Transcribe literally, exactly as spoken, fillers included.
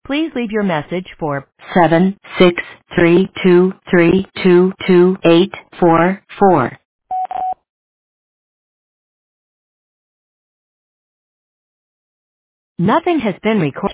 Please leave your message for seven six three two three two two eight four four. Nothing has been recorded.